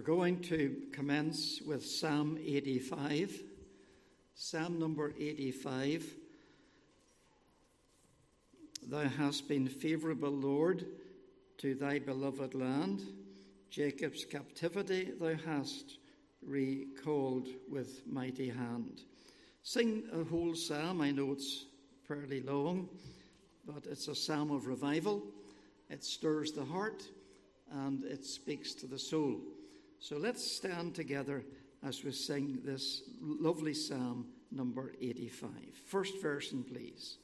going to commence with Psalm 85. Psalm number 85. Thou hast been favourable, Lord, to thy beloved land. Jacob's captivity thou hast recalled with mighty hand. Sing a whole psalm. I know it's fairly long, but it's a psalm of revival. It stirs the heart and it speaks to the soul. So let's stand together as we sing this lovely psalm number 85. First version, please.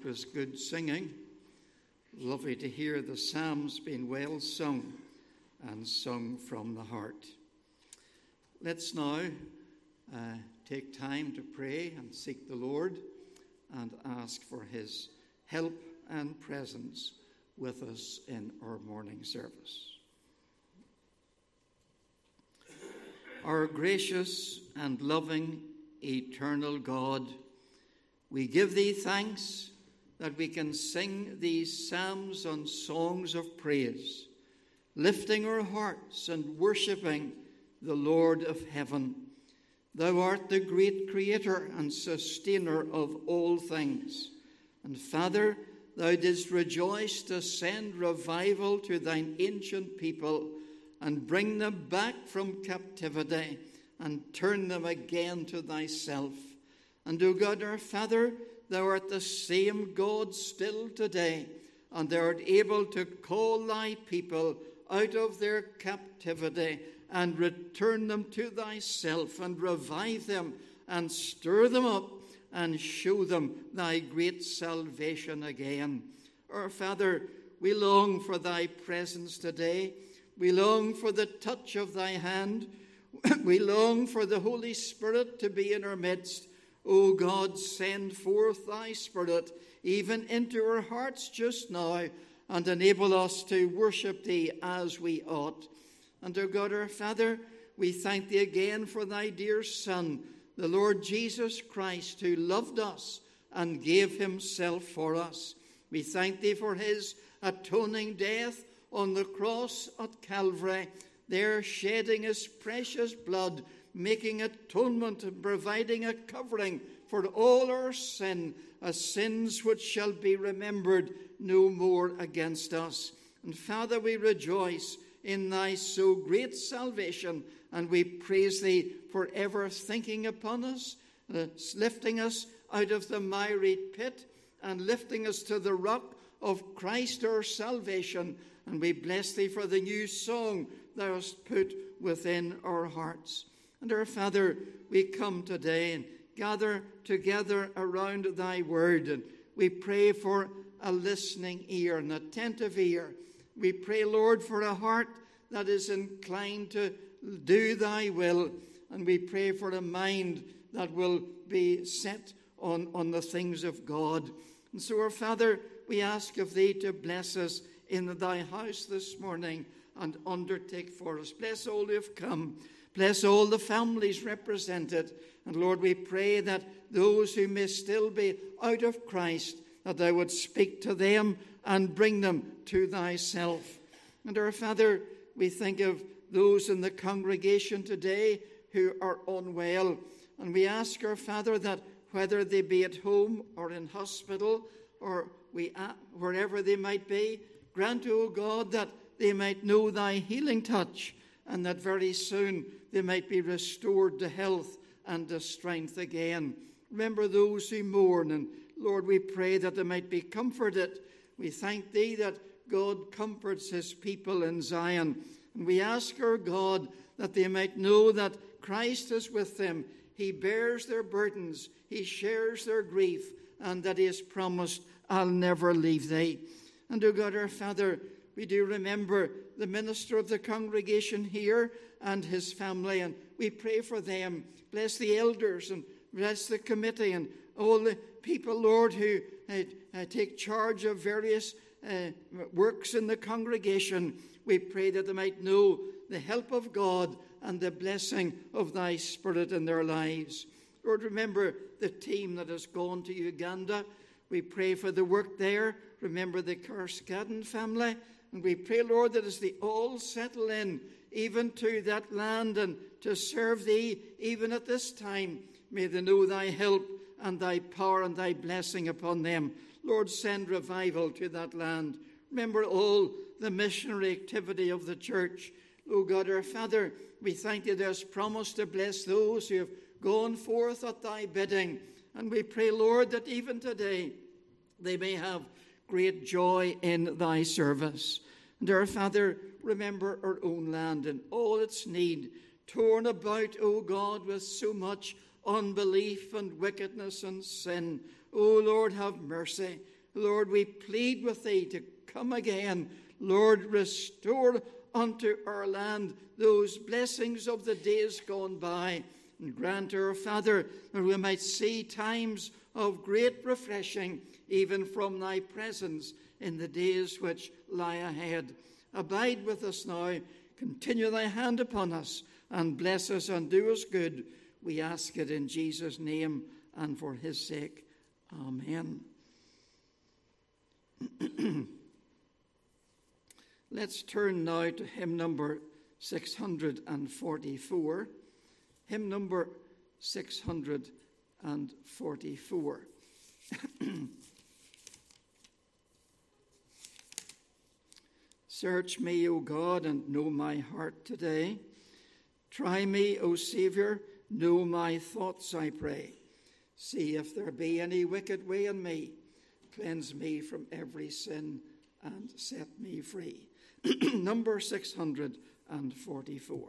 was good singing. Lovely to hear the psalms being well sung and sung from the heart. Let's now take time to pray and seek the Lord and ask for his help and presence with us in our morning service. Our gracious and loving eternal God, we give thee thanks that we can sing these psalms and songs of praise, lifting our hearts and worshipping the Lord of heaven. Thou art the great creator and sustainer of all things. And Father, thou didst rejoice to send revival to thine ancient people and bring them back from captivity and turn them again to thyself. And, O God, our Father, thou art the same God still today, and thou art able to call thy people out of their captivity and return them to thyself and revive them and stir them up and show them thy great salvation again. Our Father, we long for thy presence today. We long for the touch of thy hand. We long for the Holy Spirit to be in our midst. O God, send forth thy Spirit even into our hearts just now and enable us to worship thee as we ought. And, O God, our Father, we thank thee again for thy dear Son, the Lord Jesus Christ, who loved us and gave himself for us. We thank thee for his atoning death on the cross at Calvary, there shedding his precious blood, making atonement and providing a covering for all our sin, sins which shall be remembered no more against us. And Father, we rejoice in thy so great salvation, and we praise thee for ever thinking upon us, lifting us out of the miry pit and lifting us to the rock of Christ our salvation. And we bless thee for the new song thou hast put within our hearts. And our Father, we come today and gather together around thy word, and we pray for a listening ear, an attentive ear. We pray, Lord, for a heart that is inclined to do thy will, and we pray for a mind that will be set on the things of God. And so, our Father, we ask of thee to bless us in thy house this morning and undertake for us. Bless all who have come. Bless all the families represented. And Lord, we pray that those who may still be out of Christ, that thou would speak to them and bring them to thyself. And our Father, we think of those in the congregation today who are unwell. And we ask our Father that whether they be at home or in hospital or wherever they might be, grant, O God, that they might know thy healing touch, and that very soon they might be restored to health and to strength again. Remember those who mourn, and Lord, we pray that they might be comforted. We thank thee that God comforts his people in Zion. And we ask our God that they might know that Christ is with them. He bears their burdens. He shares their grief, and that he has promised, I'll never leave thee. And, O God, our Father, we do remember the minister of the congregation here and his family, and we pray for them. Bless the elders and bless the committee and all the people, Lord, who take charge of various works in the congregation. We pray that they might know the help of God and the blessing of thy Spirit in their lives. Lord, remember the team that has gone to Uganda. We pray for the work there. Remember the Kerskadden family. And we pray, Lord, that as they all settle in, even to that land and to serve thee, even at this time, may they know thy help and thy power and thy blessing upon them. Lord, send revival to that land. Remember all the missionary activity of the church. O God, our Father, we thank thee that thou hast promised to bless those who have gone forth at thy bidding. And we pray, Lord, that even today they may have great joy in thy service. And our Father, remember our own land and all its need, torn about, O God, with so much unbelief and wickedness and sin. O Lord, have mercy. Lord, we plead with thee to come again. Lord, restore unto our land those blessings of the days gone by, and grant our Father that we might see times of great refreshing, even from thy presence in the days which lie ahead. Abide with us now, continue thy hand upon us, and bless us and do us good. We ask it in Jesus' name and for his sake. Amen. Let's turn now to hymn number 644. Hymn number 644. Search me, O God, and know my heart today. Try me, O Saviour, know my thoughts, I pray. See if there be any wicked way in me. Cleanse me from every sin and set me free. Number 644.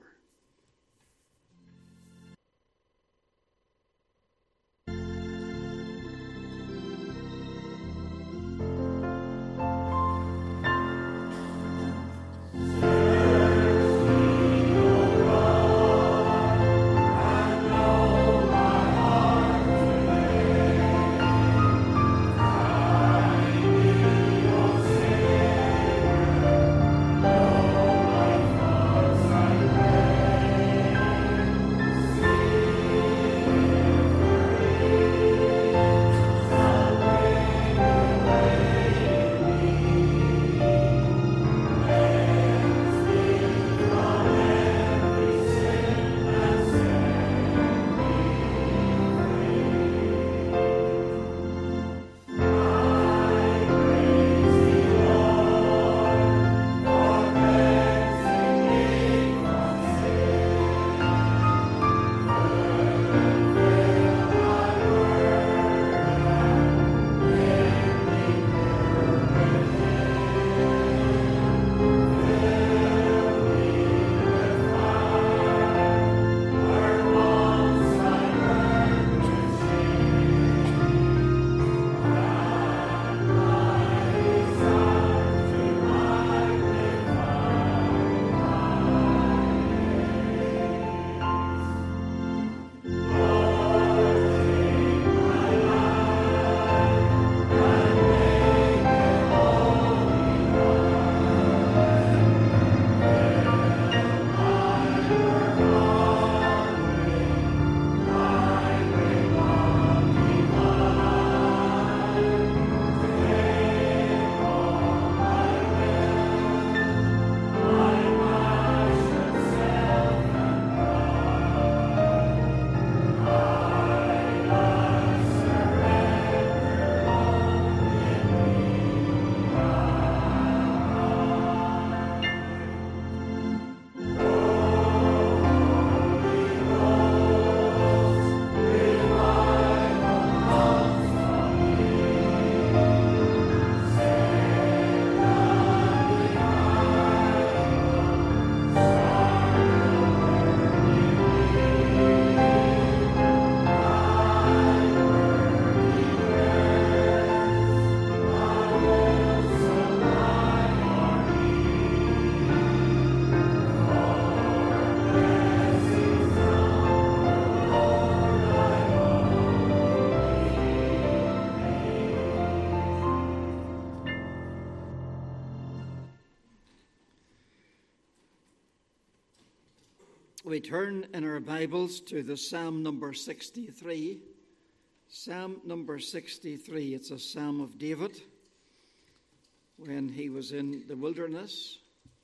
We turn in our Bibles to the Psalm number 63. Psalm number 63. It's a Psalm of David when he was in the wilderness.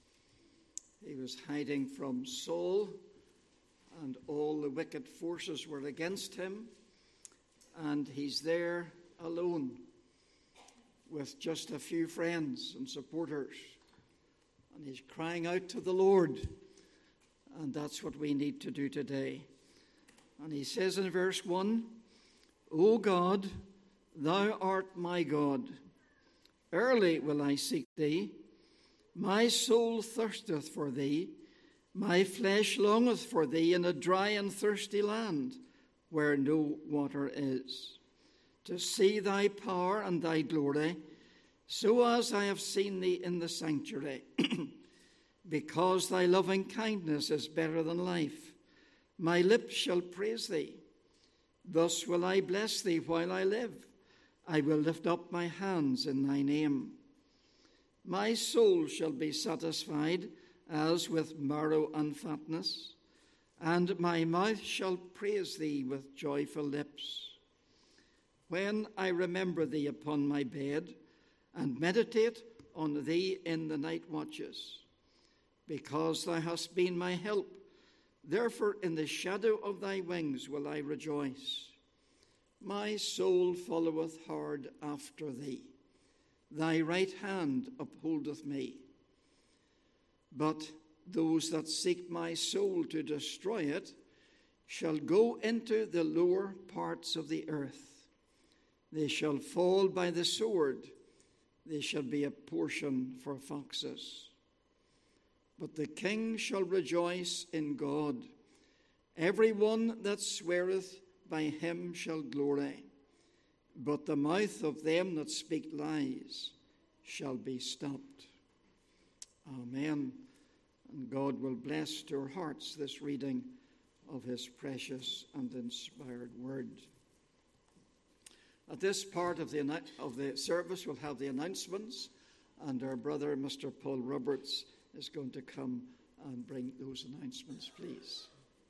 He was hiding from Saul, and all the wicked forces were against him, and he's there alone with just a few friends and supporters, and he's crying out to the Lord. And that's what we need to do today. And he says in verse 1, O God, thou art my God. Early will I seek thee. My soul thirsteth for thee. My flesh longeth for thee in a dry and thirsty land, where no water is, to see thy power and thy glory, so as I have seen thee in the sanctuary. Because thy loving kindness is better than life, my lips shall praise thee. Thus will I bless thee while I live. I will lift up my hands in thy name. My soul shall be satisfied as with marrow and fatness, and my mouth shall praise thee with joyful lips. When I remember thee upon my bed, and meditate on thee in the night watches, because thou hast been my help, therefore in the shadow of thy wings will I rejoice. My soul followeth hard after thee. Thy right hand upholdeth me. But those that seek my soul to destroy it shall go into the lower parts of the earth. They shall fall by the sword. They shall be a portion for foxes. But the king shall rejoice in God. Every one that sweareth by him shall glory. But the mouth of them that speak lies shall be stopped. Amen. And God will bless to our hearts this reading of his precious and inspired word. At this part of the service, we'll have the announcements, and our brother, Mr. Paul Roberts, is going to come and bring those announcements, please.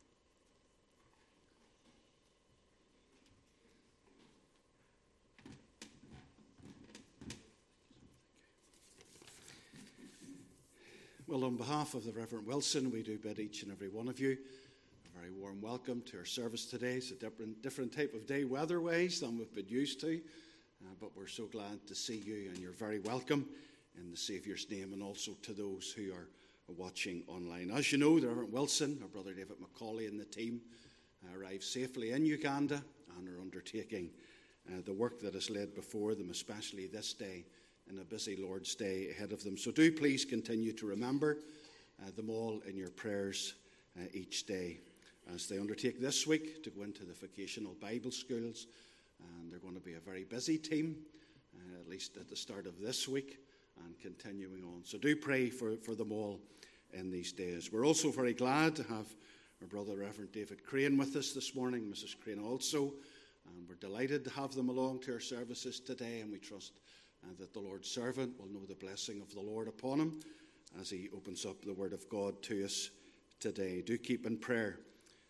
Well, on behalf of the Reverend Wilson, we do bid each and every one of you a very warm welcome to our service today. It's a different type of day weather-wise than we've been used to, but we're so glad to see you, and you're very welcome in the Saviour's name, and also to those who are watching online. As you know, the Reverend Wilson, our brother David McCauley and the team arrived safely in Uganda and are undertaking the work that is laid before them, especially this day, in a busy Lord's Day ahead of them. So do please continue to remember them all in your prayers each day as they undertake this week to go into the vocational Bible schools. And they're going to be a very busy team, at least at the start of this week and continuing on. So do pray for them all in these days. We're also very glad to have our brother Reverend David Crane with us this morning, Mrs. Crane also. And we're delighted to have them along to our services today, and we trust that the Lord's servant will know the blessing of the Lord upon him as he opens up the Word of God to us today. Do keep in prayer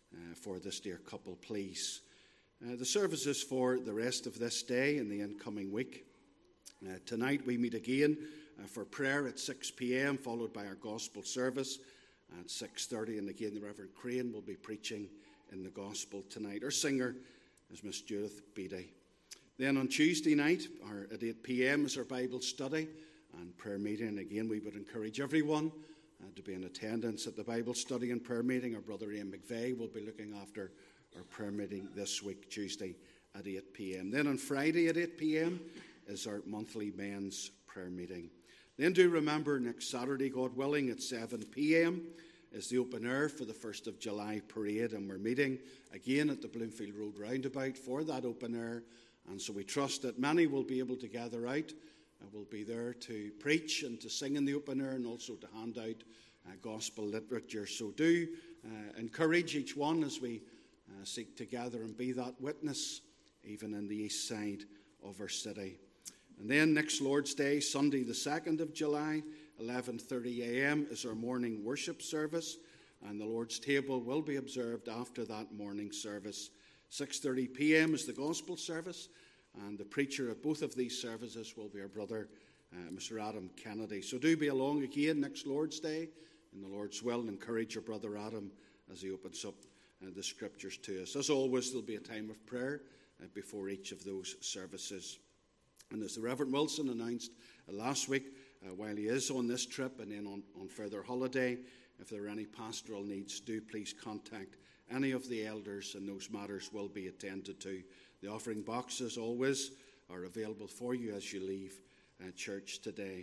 for this dear couple, please. The services for the rest of this day and the incoming week. Tonight we meet again for prayer at 6 p.m, followed by our gospel service at 6:30. And again, the Reverend Crane will be preaching in the gospel tonight. Our singer is Miss Judith Beattie. Then on Tuesday night, at 8 p.m, is our Bible study and prayer meeting. Again, we would encourage everyone to be in attendance at the Bible study and prayer meeting. Our brother Ian McVeigh will be looking after our prayer meeting this week, Tuesday at 8 p.m. Then on Friday at 8 p.m. is our monthly men's prayer meeting. Then do remember, next Saturday, God willing, at 7 p.m. is the open air for the 1st of July parade, and we're meeting again at the Bloomfield Road roundabout for that open air. And so we trust that many will be able to gather out and will be there to preach and to sing in the open air and also to hand out gospel literature. So do encourage each one as we seek to gather and be that witness, even in the east side of our city. And then next Lord's Day, Sunday the 2nd of July, 11:30 a.m. is our morning worship service, and the Lord's table will be observed after that morning service. 6:30 p.m. is the gospel service, and the preacher at both of these services will be our brother, Mr. Adam Kennedy. So do be along again next Lord's Day, in the Lord's will, and encourage your brother Adam as he opens up the scriptures to us. As always, there'll be a time of prayer before each of those services. And as the Reverend Wilson announced last week, while he is on this trip and then on further holiday, if there are any pastoral needs, do please contact any of the elders, and those matters will be attended to. The offering boxes always are available for you as you leave church today.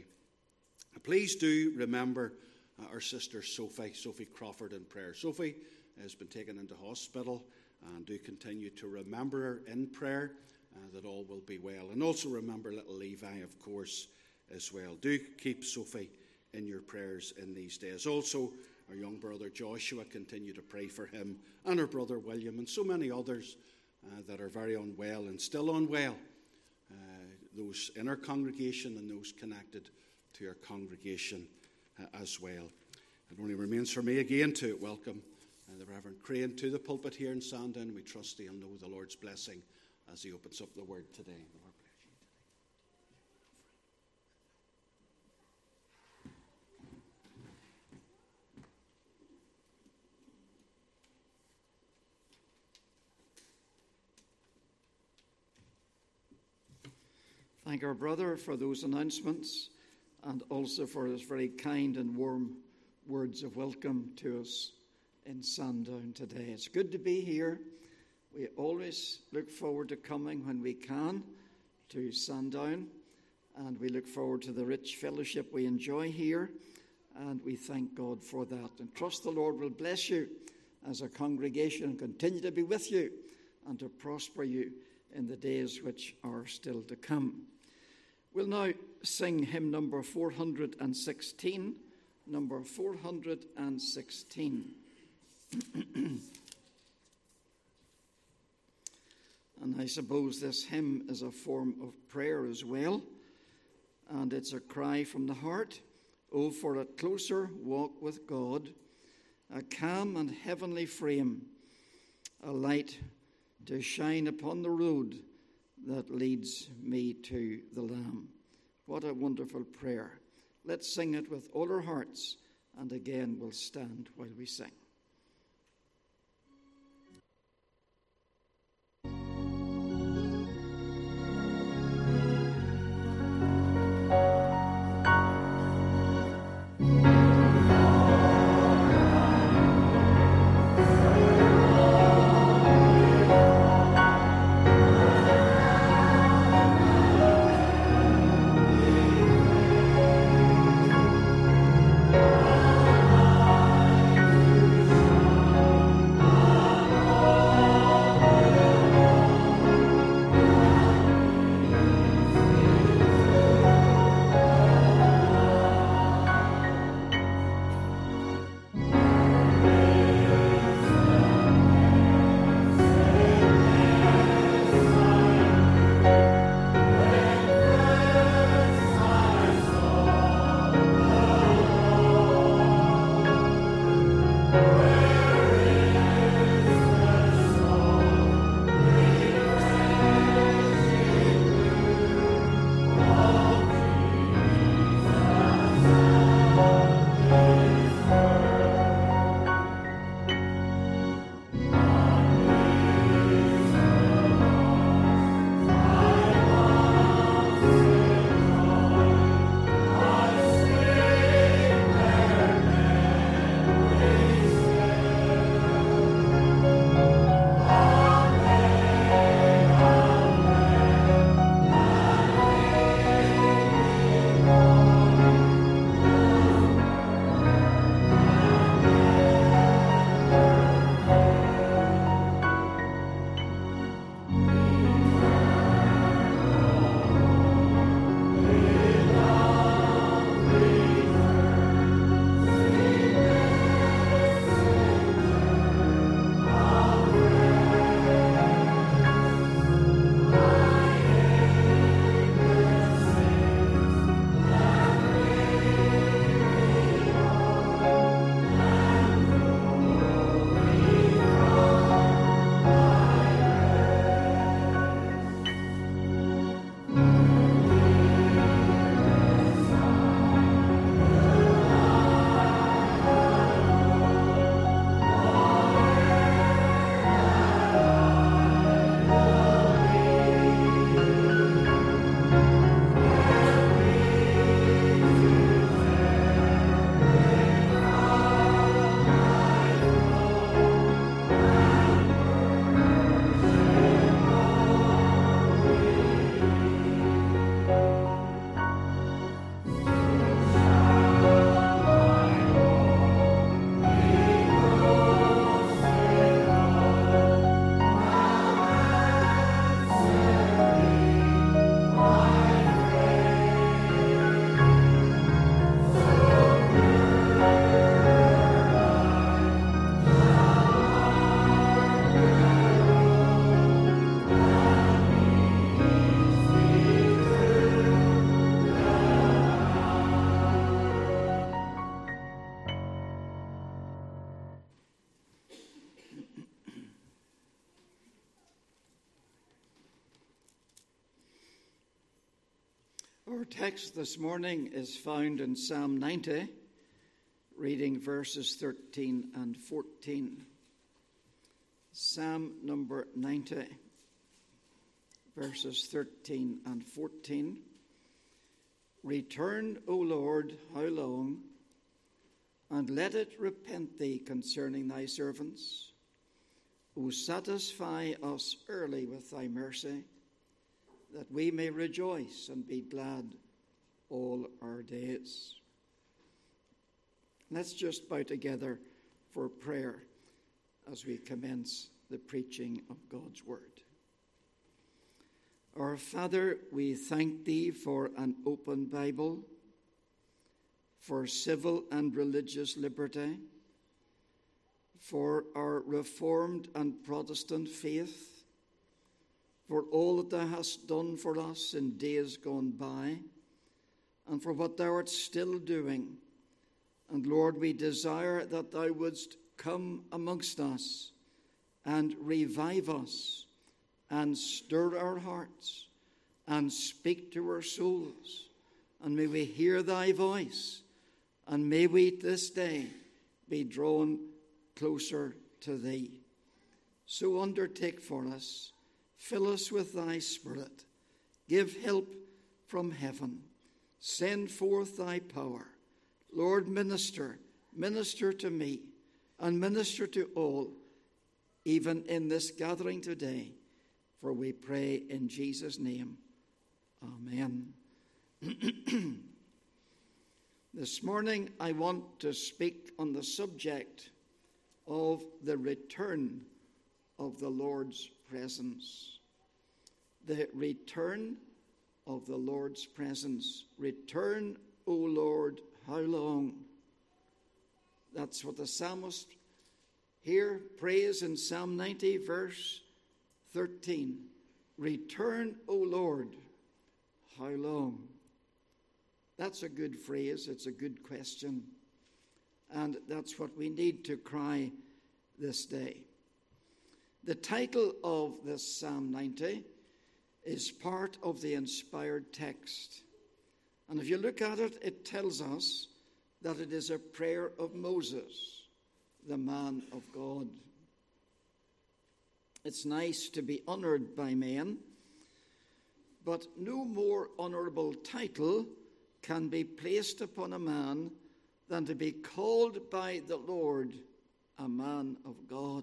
Please do remember our sister Sophie Crawford, in prayer. Sophie has been taken into hospital, and do continue to remember her in prayer that all will be well. And also remember little Levi, of course, as well. Do keep Sophie in your prayers in these days. Also, our young brother Joshua, continue to pray for him, and our brother William, and so many others that are very unwell and still unwell. Those in our congregation and those connected to our congregation as well. It only remains for me again to welcome the Reverend Crane to the pulpit here in Sandown. We trust he'll know the Lord's blessing as he opens up the word today. Lord bless you today. Thank our brother for those announcements and also for his very kind and warm words of welcome to us in Sandown today. It's good to be here. We always look forward to coming when we can to Sandown, and we look forward to the rich fellowship we enjoy here, and we thank God for that. And trust the Lord will bless you as a congregation and continue to be with you and to prosper you in the days which are still to come. We'll now sing hymn number 416, number 416. And I suppose this hymn is a form of prayer as well, and it's a cry from the heart. Oh, for a closer walk with God, a calm and heavenly frame, a light to shine upon the road that leads me to the Lamb. What a wonderful prayer. Let's sing it with all our hearts, and again we'll stand while we sing. Our text this morning is found in Psalm 90, reading verses 13 and 14. Psalm number 90, verses 13 and 14. Return, O Lord, how long? And let it repent thee concerning thy servants. O satisfy us early with thy mercy, that we may rejoice and be glad all our days. Let's just bow together for prayer as we commence the preaching of God's word. Our Father, we thank thee for an open Bible, for civil and religious liberty, for our Reformed and Protestant faith, for all that thou hast done for us in days gone by, and for what thou art still doing. And Lord, we desire that thou wouldst come amongst us and revive us and stir our hearts and speak to our souls. And may we hear thy voice, and may we this day be drawn closer to thee. So undertake for us. Fill us with thy Spirit. Give help from heaven. Send forth thy power. Lord, minister to me, and minister to all, even in this gathering today. For we pray in Jesus' name. Amen. This morning I want to speak on the subject of the return of the Lord's presence. The return of the Lord's presence. Return, O Lord, how long? That's what the psalmist here prays in Psalm 90, verse 13. Return, O Lord, how long? That's a good phrase. It's a good question. And that's what we need to cry this day. The title of this Psalm 90 is part of the inspired text. And if you look at it, it tells us that it is a prayer of Moses, the man of God. It's nice to be honored by men, but no more honorable title can be placed upon a man than to be called by the Lord a man of God.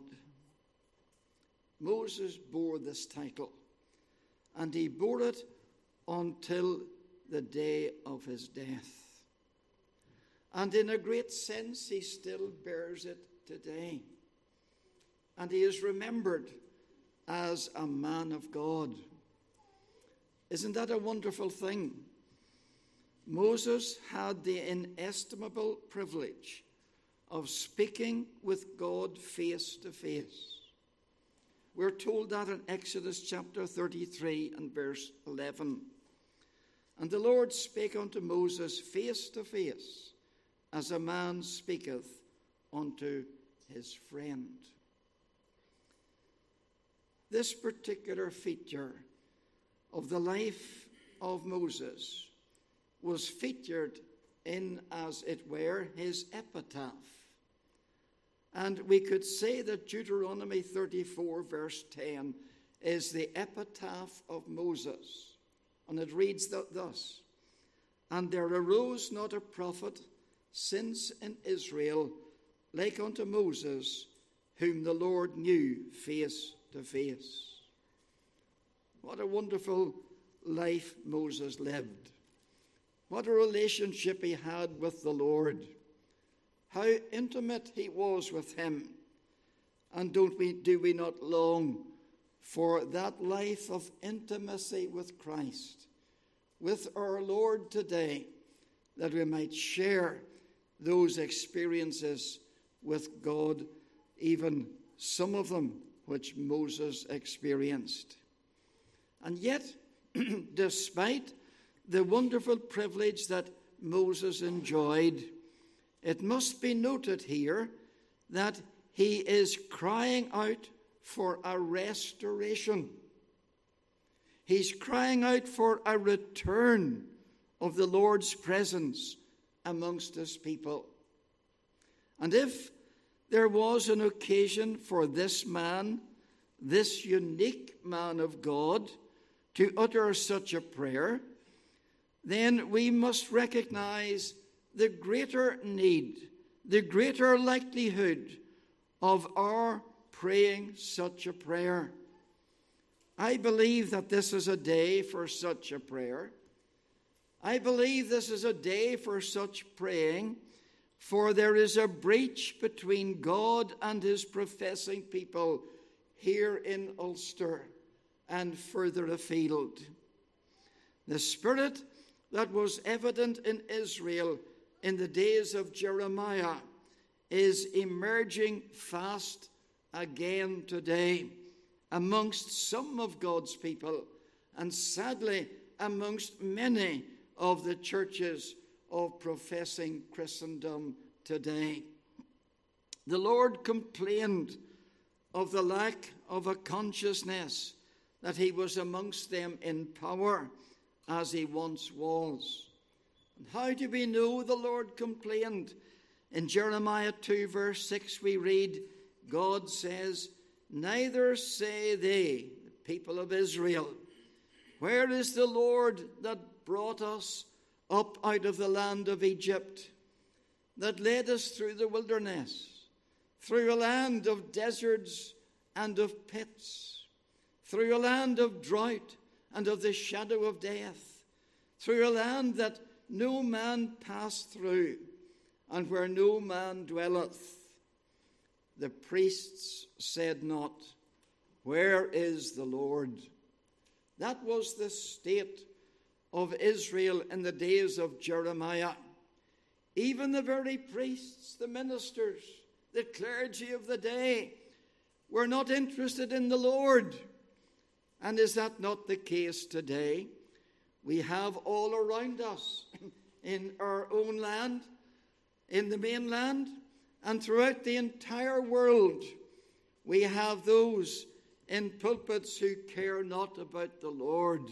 Moses bore this title, and he bore it until the day of his death. And in a great sense, he still bears it today. And he is remembered as a man of God. Isn't that a wonderful thing? Moses had the inestimable privilege of speaking with God face to face. We're told that in Exodus chapter 33 and verse 11. And the Lord spake unto Moses face to face, as a man speaketh unto his friend. This particular feature of the life of Moses was featured in, as it were, his epitaph. And we could say that Deuteronomy 34, verse 10, is the epitaph of Moses. And it reads thus: And there arose not a prophet since in Israel like unto Moses, whom the Lord knew face to face. What a wonderful life Moses lived. What a relationship he had with the Lord. How intimate he was with him. And do we not long for that life of intimacy with Christ, with our Lord today, that we might share those experiences with God, even some of them which Moses experienced. And yet, despite the wonderful privilege that Moses enjoyed, it must be noted here that he is crying out for a restoration. He's crying out for a return of the Lord's presence amongst his people. And if there was an occasion for this man, this unique man of God, to utter such a prayer, then we must recognize the greater need, the greater likelihood of our praying such a prayer. I believe that this is a day for such a prayer. I believe this is a day for such praying, for there is a breach between God and his professing people here in Ulster and further afield. The spirit that was evident in Israel in the days of Jeremiah is emerging fast again today amongst some of God's people, and sadly amongst many of the churches of professing Christendom today. The Lord complained of the lack of a consciousness that he was amongst them in power as he once was. And how do we know the Lord complained? In Jeremiah 2 verse 6 we read, God says, neither say they, the people of Israel, where is the Lord that brought us up out of the land of Egypt, that led us through the wilderness, through a land of deserts and of pits, through a land of drought and of the shadow of death, through a land that no man passed through, and where no man dwelleth. The priests said not, where is the Lord? That was the state of Israel in the days of Jeremiah. Even the very priests, the ministers, the clergy of the day were not interested in the Lord. And is that not the case today? We have all around us in our own land, in the mainland, and throughout the entire world, we have those in pulpits who care not about the Lord,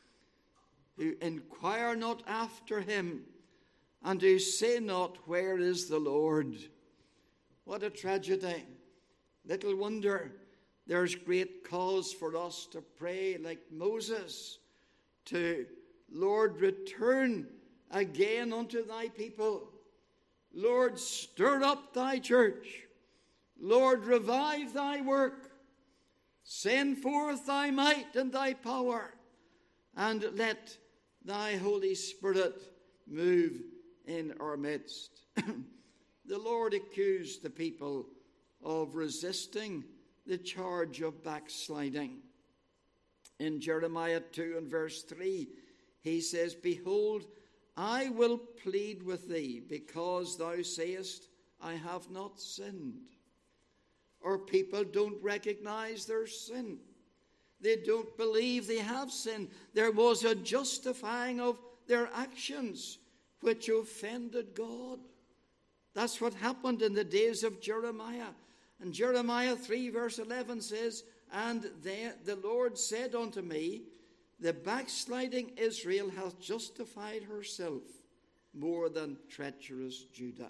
who inquire not after him, and who say not, where is the Lord? What a tragedy. Little wonder there's great cause for us to pray like Moses, to, Lord, return again unto thy people. Lord, stir up thy church. Lord, revive thy work. Send forth thy might and thy power, and let thy Holy Spirit move in our midst. The Lord accused the people of resisting the charge of backsliding. In Jeremiah 2 and verse 3, he says, behold, I will plead with thee, because thou sayest, I have not sinned. Our people don't recognize their sin. They don't believe they have sinned. There was a justifying of their actions which offended God. That's what happened in the days of Jeremiah. And Jeremiah 3 verse 11 says, and the Lord said unto me, the backsliding Israel hath justified herself more than treacherous Judah.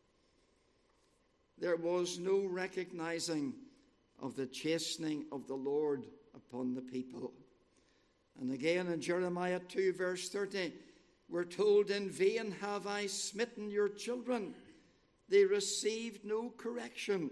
There was no recognizing of the chastening of the Lord upon the people. And again in Jeremiah 2 verse 30, we're told, in vain have I smitten your children. They received no correction.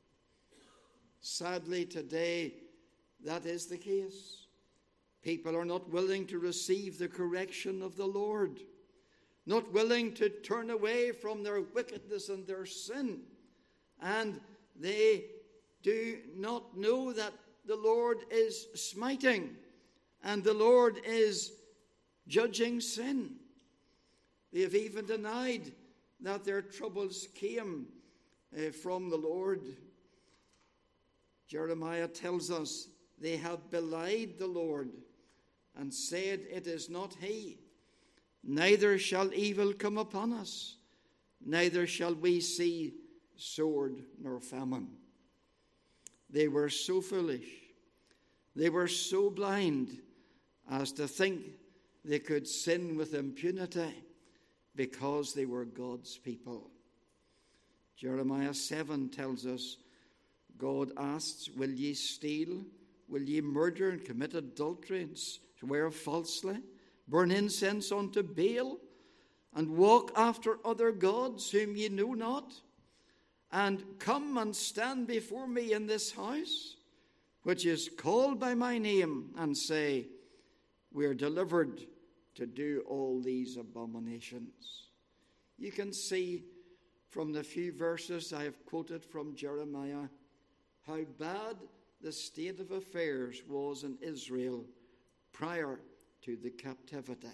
Sadly today, that is the case. People are not willing to receive the correction of the Lord, not willing to turn away from their wickedness and their sin. And they do not know that the Lord is smiting and the Lord is judging sin. They have even denied that their troubles came from the Lord. Jeremiah tells us they have belied the Lord and said, it is not he. Neither shall evil come upon us, neither shall we see sword nor famine. They were so foolish, they were so blind as to think they could sin with impunity because they were God's people. Jeremiah 7 tells us, God asks, will ye steal? Will ye murder and commit adultery and swear falsely? Burn incense unto Baal and walk after other gods whom ye know not? And come and stand before me in this house, which is called by my name, and say, we are delivered to do all these abominations. You can see from the few verses I have quoted from Jeremiah how bad the state of affairs was in Israel prior to the captivity.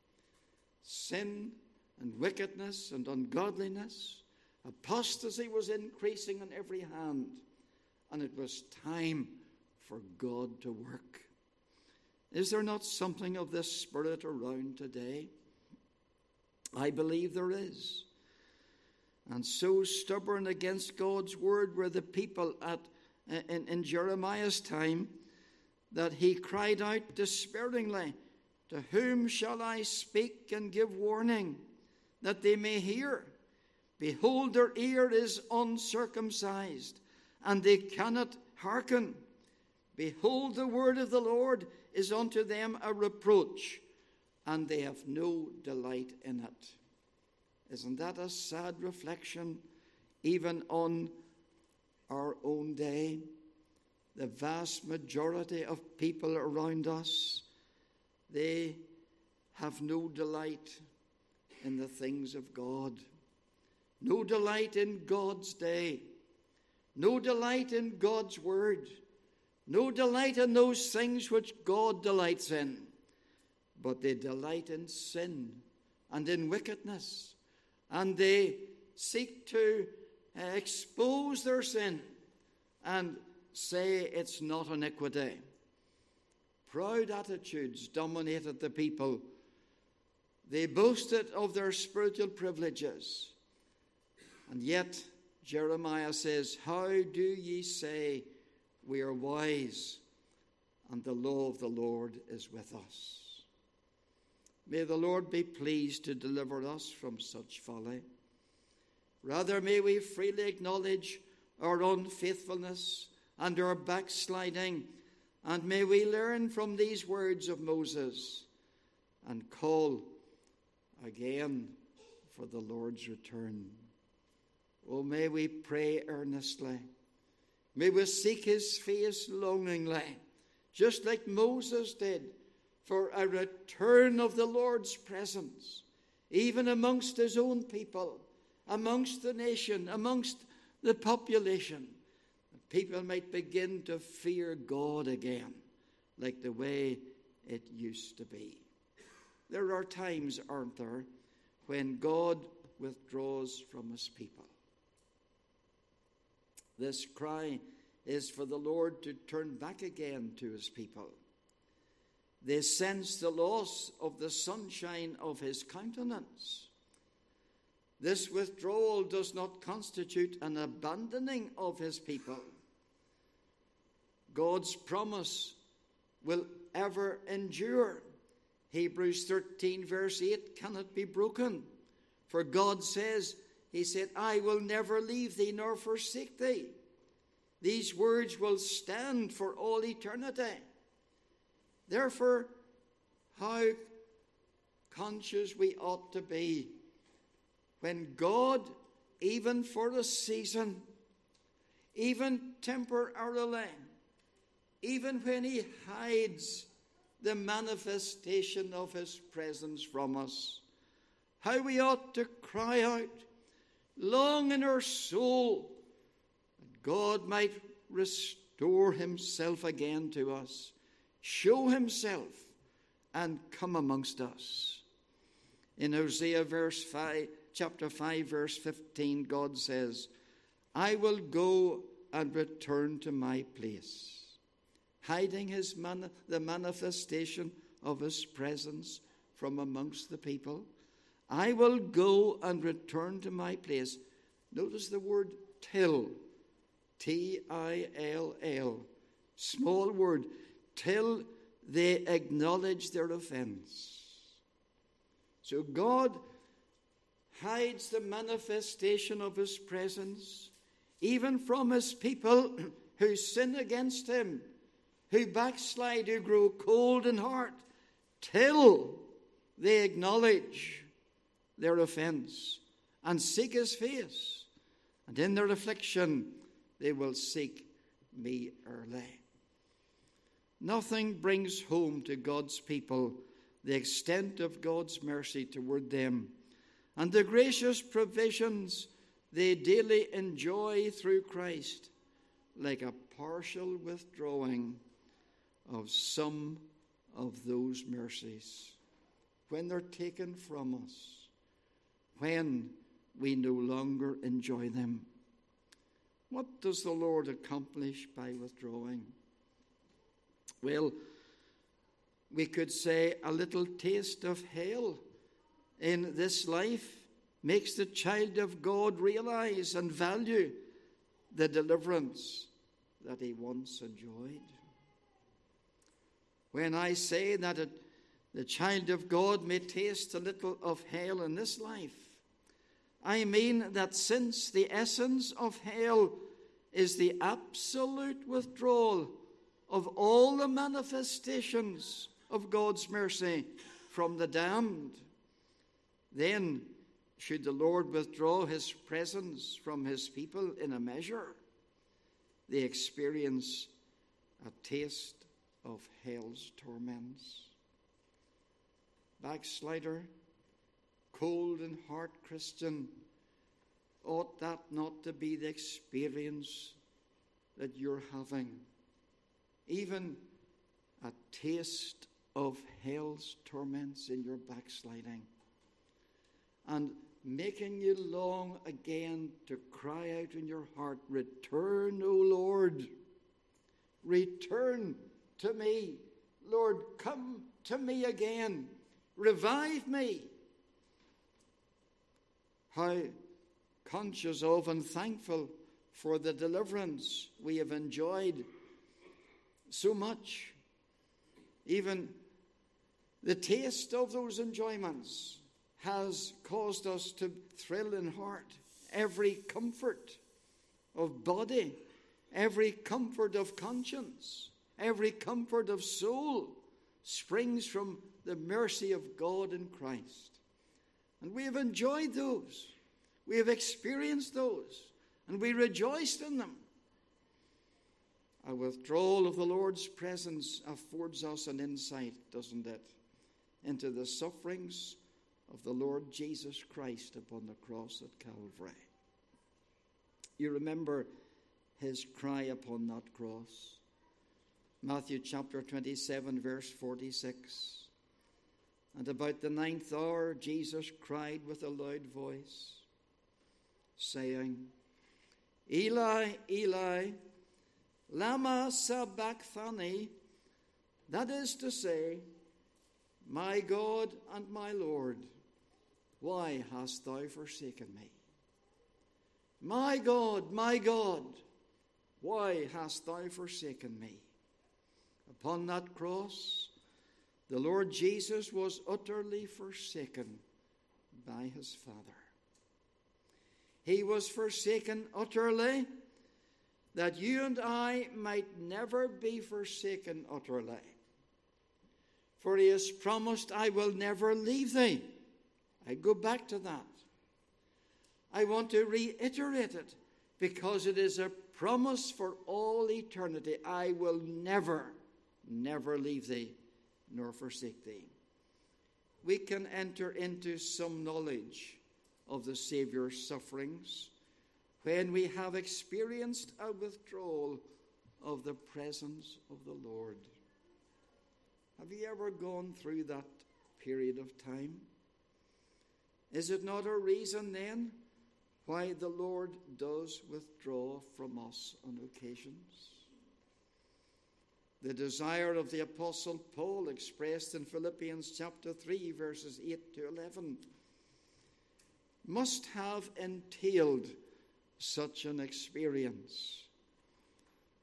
Sin and wickedness and ungodliness, apostasy was increasing on every hand, and it was time for God to work. Is there not something of this spirit around today? I believe there is. And so stubborn against God's word were the people in Jeremiah's time that he cried out despairingly, to whom shall I speak and give warning, that they may hear? Behold, their ear is uncircumcised, and they cannot hearken. Behold, the word of the Lord is unto them a reproach, and they have no delight in it. Isn't that a sad reflection, even on our own day? The vast majority of people around us, they have no delight in the things of God. No delight in God's day. No delight in God's word. No delight in those things which God delights in. But they delight in sin and in wickedness. And they seek to expose their sin and say it's not iniquity. Proud attitudes dominated the people. They boasted of their spiritual privileges. And yet, Jeremiah says, how do ye say we are wise, and the law of the Lord is with us? May the Lord be pleased to deliver us from such folly. Rather, may we freely acknowledge our unfaithfulness and our backsliding, and may we learn from these words of Moses and call again for the Lord's return. Oh, may we pray earnestly. May we seek his face longingly, just like Moses did, for a return of the Lord's presence, even amongst his own people, amongst the nation, amongst the population. People might begin to fear God again, like the way it used to be. There are times, aren't there, when God withdraws from his people. This cry is for the Lord to turn back again to his people. They sense the loss of the sunshine of his countenance. This withdrawal does not constitute an abandoning of his people. God's promise will ever endure. Hebrews 13 verse 8 cannot be broken. For God says, he said, I will never leave thee nor forsake thee. These words will stand for all eternity. Therefore, how conscious we ought to be when God, even for a season, even temporarily, even when he hides the manifestation of his presence from us, how we ought to cry out, long in our soul, that God might restore himself again to us, show himself, and come amongst us. In Hosea chapter 5, verse 15, God says, I will go and return to my place, hiding the manifestation of his presence from amongst the people. I will go and return to my place. Notice the word till, T-I-L-L, small word, till they acknowledge their offense. So God hides the manifestation of his presence even from his people who sin against him, who backslide, who grow cold in heart, till they acknowledge their offense and seek his face. And in their affliction, they will seek me early. Nothing brings home to God's people the extent of God's mercy toward them and the gracious provisions they daily enjoy through Christ, like a partial withdrawing of some of those mercies when they're taken from us, when we no longer enjoy them. What does the Lord accomplish by withdrawing? Well, we could say a little taste of hell in this life makes the child of God realize and value the deliverance that he once enjoyed. When I say that the child of God may taste a little of hell in this life, I mean that since the essence of hell is the absolute withdrawal of all the manifestations of God's mercy from the damned, then should the Lord withdraw his presence from his people in a measure, they experience a taste of hell's torments. Backslider, cold in heart Christian, ought that not to be the experience that you're having? Even a taste of hell's torments in your backsliding, and making you long again to cry out in your heart, "Return, O Lord, return to me. Lord, come to me again. Revive me." How conscious of and thankful for the deliverance we have enjoyed so much. Even the taste of those enjoyments has caused us to thrill in heart. Every comfort of body, every comfort of conscience, every comfort of soul springs from the mercy of God in Christ. And we have enjoyed those. We have experienced those. And we rejoiced in them. A withdrawal of the Lord's presence affords us an insight, doesn't it, into the sufferings of the Lord Jesus Christ upon the cross at Calvary. You remember his cry upon that cross. Matthew chapter 27, verse 46. "And about the 9th hour, Jesus cried with a loud voice, saying, Eli, Eli, lama sabachthani," that is to say, "My God and my Lord, why hast thou forsaken me? My God, why hast thou forsaken me?" Upon that cross, the Lord Jesus was utterly forsaken by his Father. He was forsaken utterly, that you and I might never be forsaken utterly. For he has promised, "I will never leave thee." I go back to that. I want to reiterate it because it is a promise for all eternity. I will never, never leave thee nor forsake thee. We can enter into some knowledge of the Saviour's sufferings when we have experienced a withdrawal of the presence of the Lord. Have you ever gone through that period of time? Is it not a reason then why the Lord does withdraw from us on occasions? The desire of the Apostle Paul, expressed in Philippians chapter 3, verses 8 to 11, must have entailed such an experience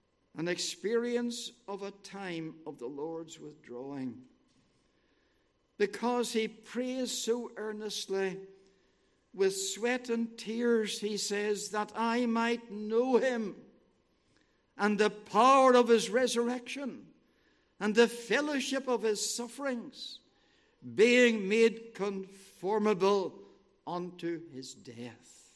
of a time of the Lord's withdrawing. because he prays so earnestly, with sweat and tears, he says, that I might know him and the power of his resurrection and the fellowship of his sufferings, being made conformable unto his death.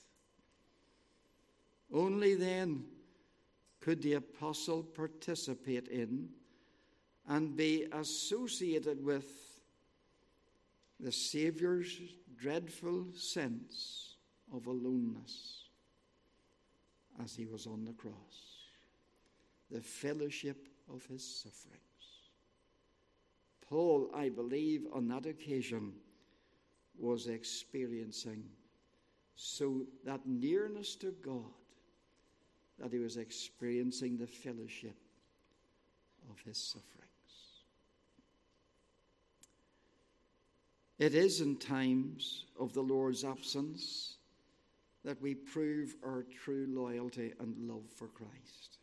Only then could the apostle participate in and be associated with the Saviour's dreadful sense of aloneness as he was on the cross, the fellowship of his sufferings. Paul, I believe, on that occasion was experiencing so that nearness to God that he was experiencing the fellowship of his sufferings. It is in times of the Lord's absence that we prove our true loyalty and love for Christ.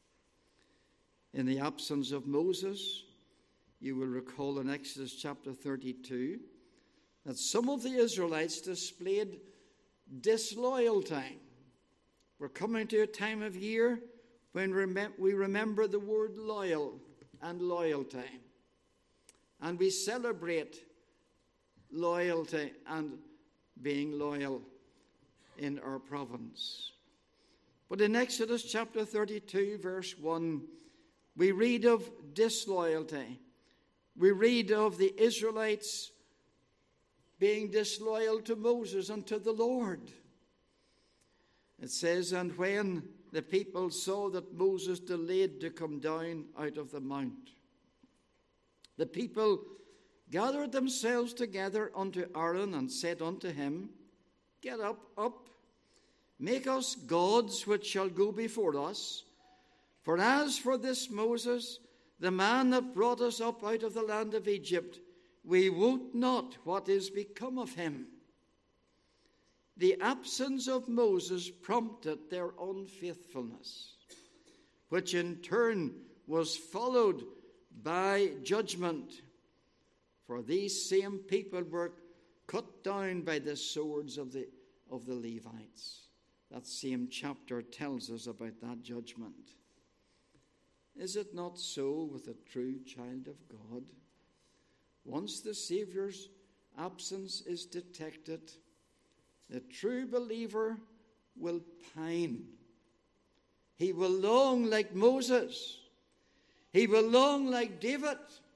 In the absence of Moses, you will recall in Exodus chapter 32 that some of the Israelites displayed disloyalty. We're coming to a time of year when we remember the word loyal and loyalty. And we celebrate loyalty and being loyal in our province. But in Exodus chapter 32, verse 1, we read of disloyalty. We read of the Israelites being disloyal to Moses and to the Lord. It says, and when the people saw that Moses delayed to come down out of the mount, the people gathered themselves together unto Aaron and said unto him, Get up, make us gods which shall go before us. For as for this Moses, the man that brought us up out of the land of Egypt, we wot not what is become of him. The absence of Moses prompted their unfaithfulness, which in turn was followed by judgment. For these same people were cut down by the swords of the Levites. That same chapter tells us about that judgment. Is it not so with a true child of God? Once the Saviour's absence is detected, the true believer will pine. He will long like Moses. He will long like David,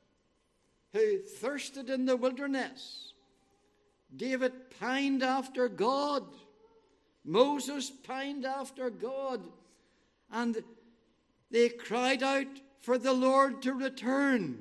who thirsted in the wilderness. David pined after God. Moses pined after God. And they cried out for the Lord to return.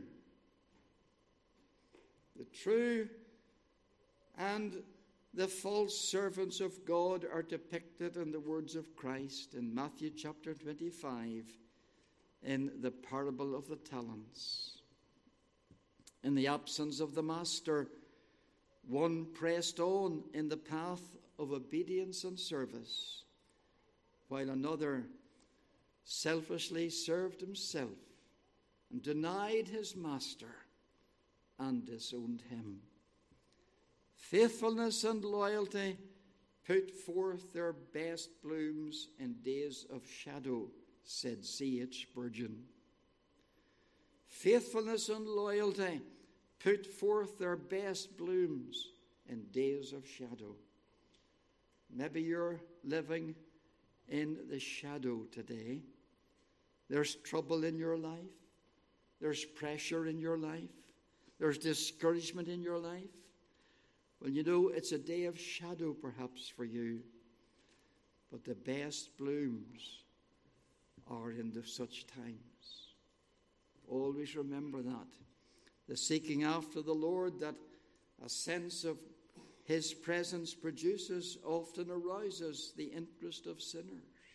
The true and the false servants of God are depicted in the words of Christ in Matthew chapter 25 in the parable of the talents. In the absence of the master, one pressed on in the path of obedience and service, while another selfishly served himself and denied his master and disowned him. Faithfulness and loyalty put forth their best blooms in days of shadow, said C.H. Spurgeon. Faithfulness and loyalty put forth their best blooms in days of shadow. Maybe you're living in the shadow today. There's trouble in your life. There's pressure in your life. There's discouragement in your life. Well, you know, it's a day of shadow perhaps for you. But the best blooms are in such times. Always remember that. The seeking after the Lord that a sense of his presence produces often arouses the interest of sinners.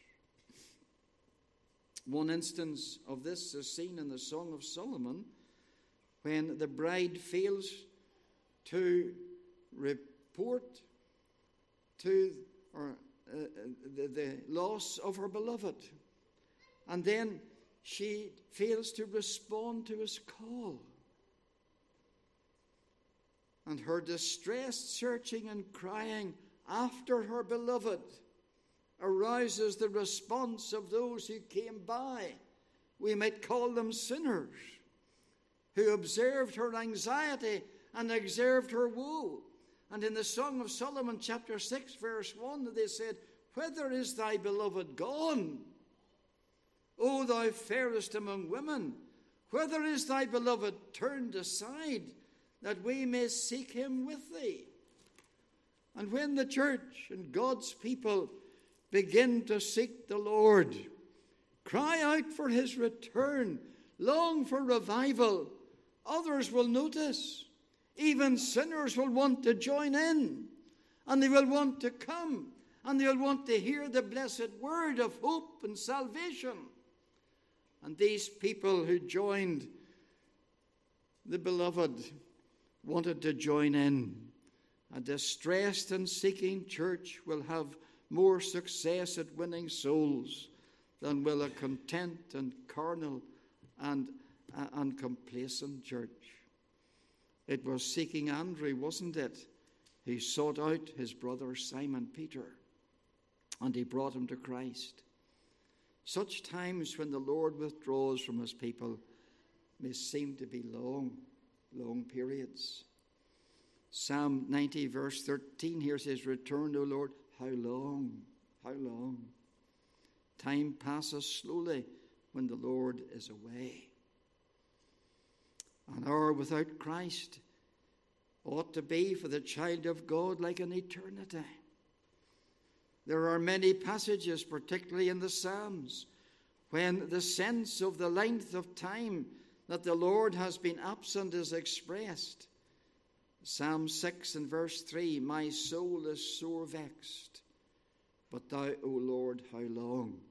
One instance of this is seen in the Song of Solomon, when the bride fails to report to the loss of her beloved, and then she fails to respond to his call. and her distressed searching and crying after her beloved arouses the response of those who came by. We might call them sinners, who observed her anxiety and observed her woe. And in the Song of Solomon, chapter 6, verse 1, they said, "Whither is thy beloved gone? O thou fairest among women, whither is thy beloved turned aside, that we may seek him with thee?" And when the church and God's people begin to seek the Lord, cry out for his return, long for revival, others will notice. Even sinners will want to join in, and they will want to come, and they will want to hear the blessed word of hope and salvation. And these people who joined the beloved wanted to join in. A distressed and seeking church will have more success at winning souls than will a content and carnal and complacent church. It was seeking Andrew, wasn't it? He sought out his brother Simon Peter, and he brought him to Christ. Such times when the Lord withdraws from his people may seem to be long periods. Psalm 90, verse 13, here says, "Return, O Lord, how long, how long? Time passes slowly when the Lord is away." An hour without Christ ought to be for the child of God like an eternity. There are many passages, particularly in the Psalms, when the sense of the length of time that the Lord has been absent is expressed. Psalm 6 and verse 3, "My soul is sore vexed, but thou, O Lord, how long?"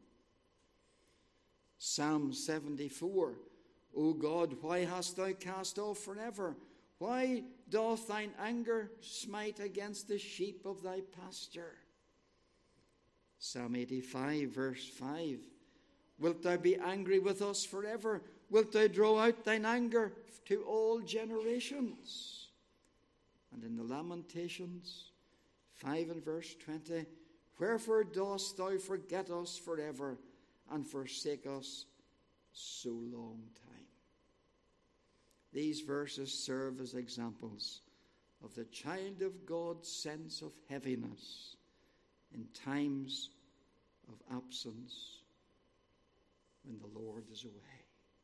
Psalm 74, "O God, why hast thou cast off forever? Why doth thine anger smite against the sheep of thy pasture?" Psalm 85, verse 5, "Wilt thou be angry with us forever? Wilt thou draw out thine anger to all generations?" And in the Lamentations 5 and verse 20, "Wherefore dost thou forget us forever and forsake us so long time?" These verses serve as examples of the child of God's sense of heaviness in times of absence when the Lord is away.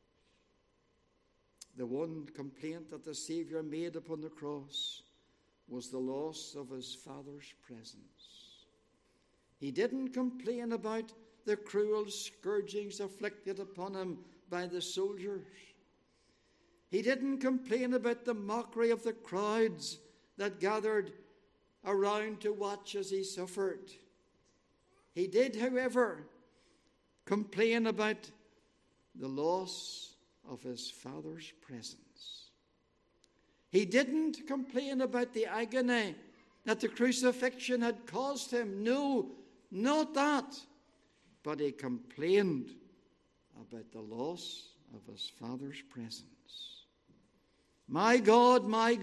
The one complaint that the Savior made upon the cross was the loss of his Father's presence. He didn't complain about the cruel scourgings afflicted upon him by the soldiers. He didn't complain about the mockery of the crowds that gathered around to watch as he suffered. He did, however, complain about the loss of his Father's presence. He didn't complain about the agony that the crucifixion had caused him. No, not that. But he complained about the loss of his Father's presence. My God,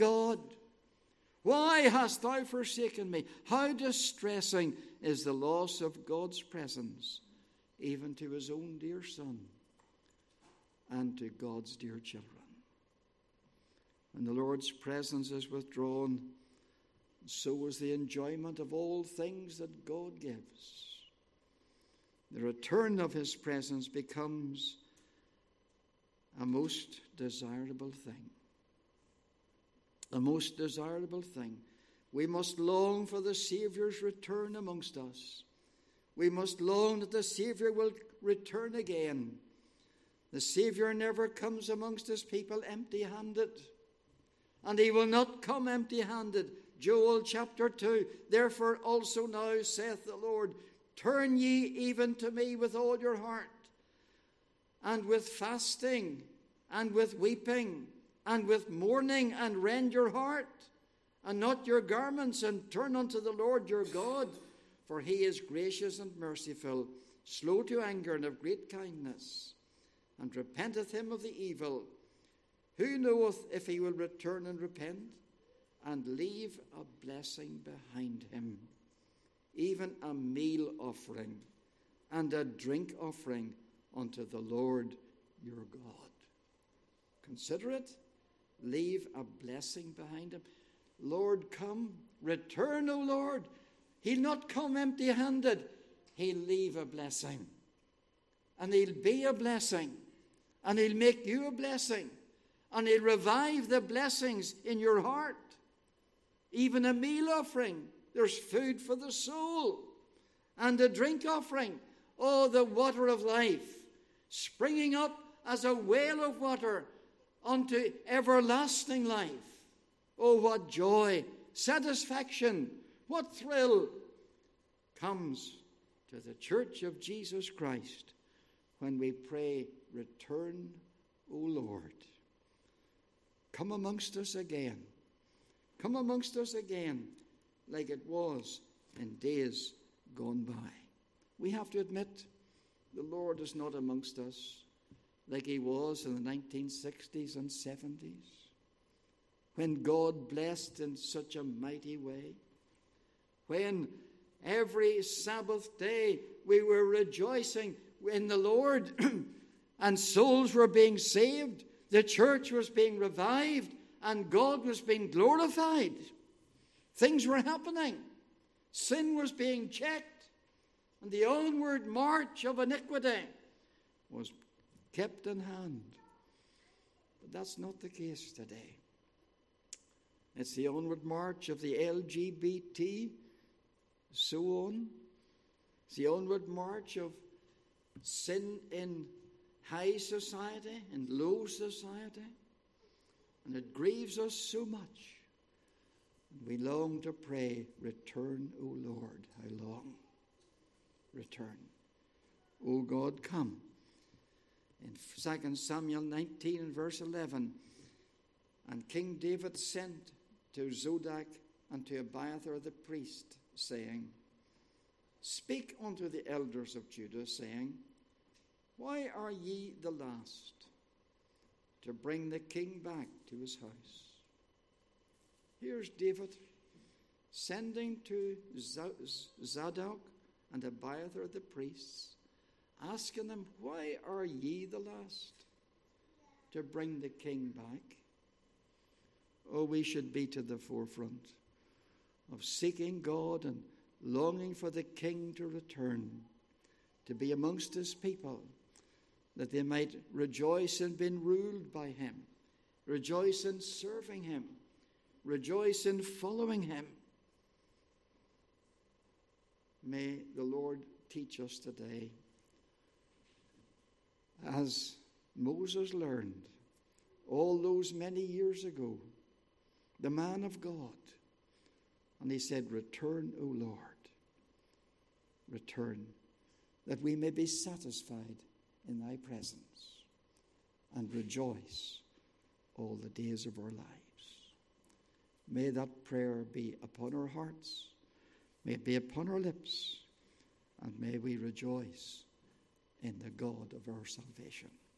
why hast thou forsaken me?" How distressing is the loss of God's presence, even to his own dear Son and to God's dear children. When the Lord's presence is withdrawn, so is the enjoyment of all things that God gives. The return of his presence becomes a most desirable thing. A most desirable thing. We must long for the Saviour's return amongst us. We must long that the Saviour will return again. The Saviour never comes amongst his people empty-handed. And he will not come empty-handed. Joel chapter 2, "Therefore also now saith the Lord, turn ye even to me with all your heart, and with fasting, and with weeping, and with mourning, and rend your heart, and not your garments, and turn unto the Lord your God, for he is gracious and merciful, slow to anger, and of great kindness, and repenteth him of the evil. Who knoweth if he will return and repent? and leave a blessing behind him, even a meal offering and a drink offering unto the Lord your God. Consider it. Leave a blessing behind him. Lord, come. Return, O Lord. He'll not come empty-handed. He'll leave a blessing. And he'll be a blessing. And he'll make you a blessing. And he'll revive the blessings in your heart. Even a meal offering. There's food for the soul. And a drink offering. Oh, the water of life, springing up as a well of water unto everlasting life. Oh, what joy, satisfaction, what thrill comes to the Church of Jesus Christ when we pray, return, O Lord. Come amongst us again. Come amongst us again like it was in days gone by. We have to admit the Lord is not amongst us like he was in the 1960s and 70s, when God blessed in such a mighty way, when every Sabbath day we were rejoicing in the Lord and souls were being saved, the church was being revived, and God was being glorified. Things were happening. Sin was being checked. And the onward march of iniquity was kept in hand. But that's not the case today. It's the onward march of the LGBT, so on. It's the onward march of sin in high society and low society. And it grieves us so much. We long to pray, return, O Lord. How long? Return. O God, come. In 2 Samuel 19 and verse 11, and King David sent to Zadok and to Abiathar the priest, saying, Speak unto the elders of Judah, saying, Why are ye the last to bring the king back to his house? Here's David sending to Zadok and Abiathar the priests, asking them, Why are ye the last to bring the king back? Oh, we should be to the forefront of seeking God and longing for the king to return, to be amongst his people, that they might rejoice in being ruled by him, rejoice in serving him, rejoice in following him. May the Lord teach us today, as Moses learned all those many years ago, the man of God, and he said, Return, O Lord, return, that we may be satisfied in thy presence and rejoice all the days of our lives. May that prayer be upon our hearts, may it be upon our lips, and may we rejoice in the God of our salvation.